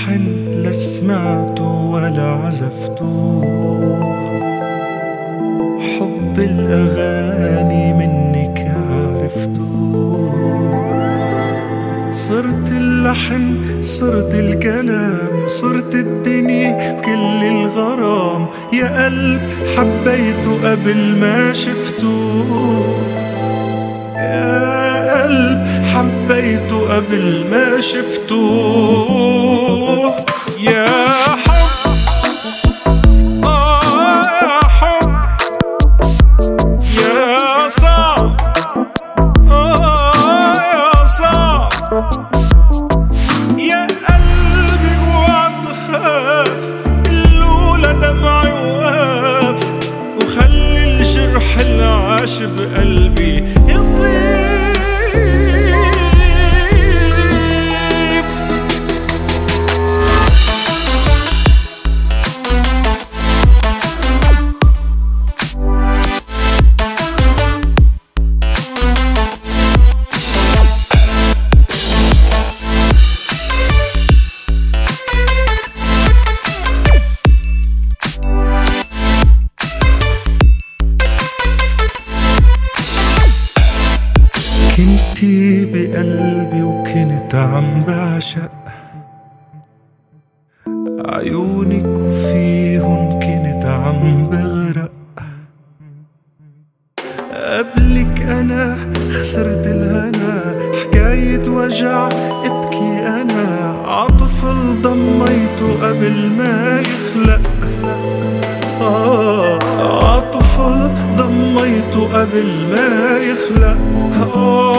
لحن لا سمعته ولا عزفته، حب الأغاني منك عرفته. صرت اللحن صرت الكلام صرت الدنيا كل الغرام، يا قلب حبيته قبل ما شفته، يا قلب حبيته قبل ما شفته. يا حب يا حب يا صعب يا صعب، يا قلبي اوعى تخاف، اللولة دمعي وقاف، وخلي الجرح العاش بقلبي يطيب. كنتي بقلبي وكنت عم بعشق عيونك، وفيهن كنت عم بغرق. قبلك أنا خسرت الهنا، حكاية وجع ابكي أنا، عطفل ضميته قبل ما يخلق. عطفل ضميته قبل ما يخلق.